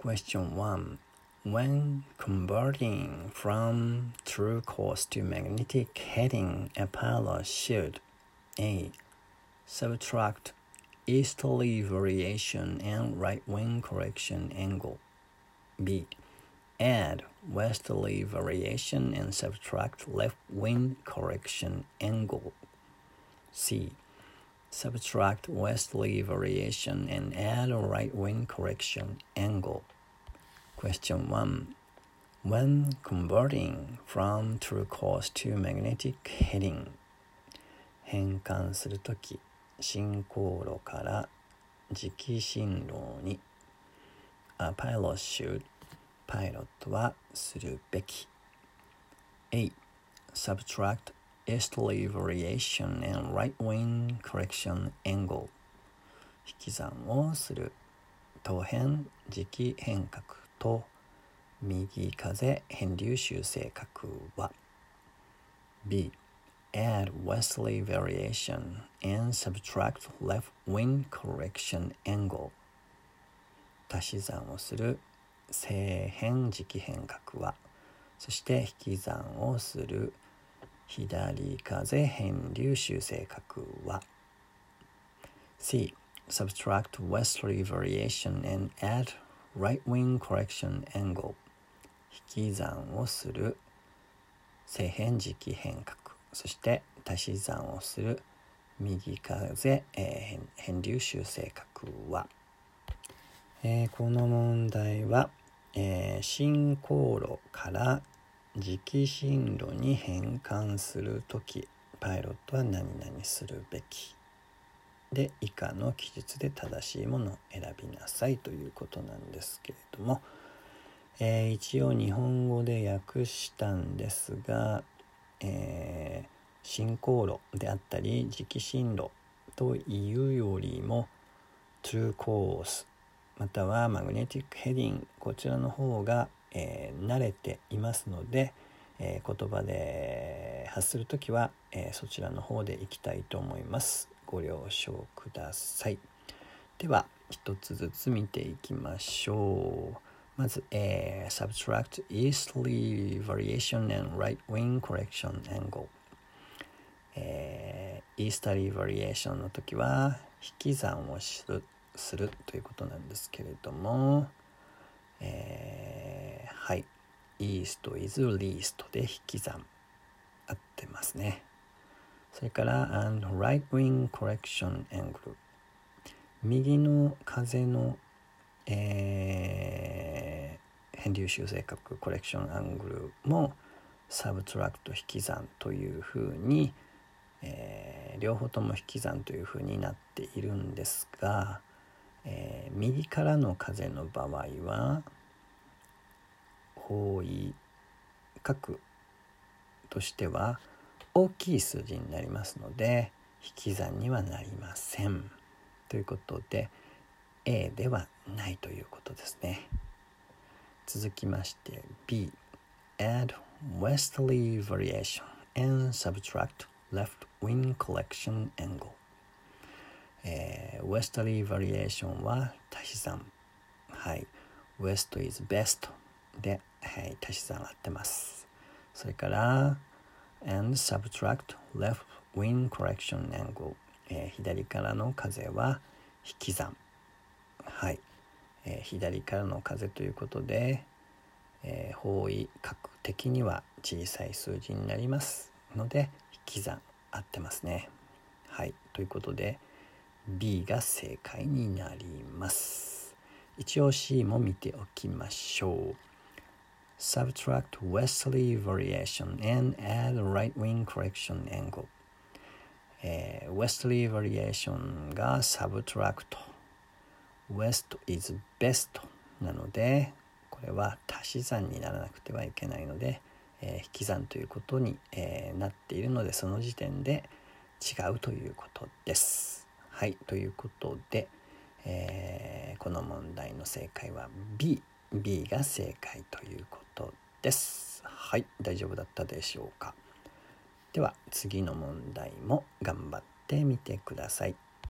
Question 1. When converting from true course to magnetic heading, a pilot should A. Subtract easterly variation and right-wing correction angle. B. Add westerly variation and subtract left-wing correction angle. C. Subtract westerly variation and add right-wing correction angle. Question 1. When converting from true course to magnetic heading, 変換するとき、進行路から磁気進路に A pilot should パイロットはするべき A. Subtract easterly variation and right-wing correction angle 引き算をする等辺磁気変角と右風変流修正角は B. Add westerly variation and subtract left-wing correction angle 足し算をする正変磁気変角はそして引き算をする左風変流修正角は C. Subtract westerly variation and add right-wing correction angle 引き算をする正変磁気変角そして足し算をする右風、変流修正角は、この問題は、進行路から磁気進路に変換するときパイロットは何々するべきで以下の記述で正しいものを選びなさいということなんですけれども、一応日本語で訳したんですが、進行路であったり磁気進路というよりも True Course または Magnetic Heading こちらの方が、慣れていますので、言葉で発するときは、そちらの方でいきたいと思います。ご了承ください。では一つずつ見ていきましょう。まず、subtract easterly variation and right-wing correction angle、easterly variation の時は引き算をするということなんですけれども、はい East is least で引き算合ってますね。それから and right-wing correction angle 右の風の変流修正角コレクションアングルもサブトラクト引き算というふうに、両方とも引き算というふうになっているんですが、右からの風の場合は方位角としては大きい数字になりますので引き算にはなりませんということでA ではないということですね。続きまして B. Add westerly variation and subtract left-wing correction angle、westerly variation は足し算はい West is best で、はい、足し算合ってます。それから and subtract left-wing correction angle、左からの風は引き算はい、左からの風ということで、方位角的には小さい数字になりますので引き算合ってますね。はいということで B が正解になります。一応 C も見ておきましょう。Subtract westerly variation and add right-wing correction angle、westerly variation が subtract West is best なのでこれは足し算にならなくてはいけないので、引き算ということに、なっているのでその時点で違うということです。はいということで、この問題の正解は B が正解ということです。はい大丈夫だったでしょうか。では次の問題も頑張ってみてください。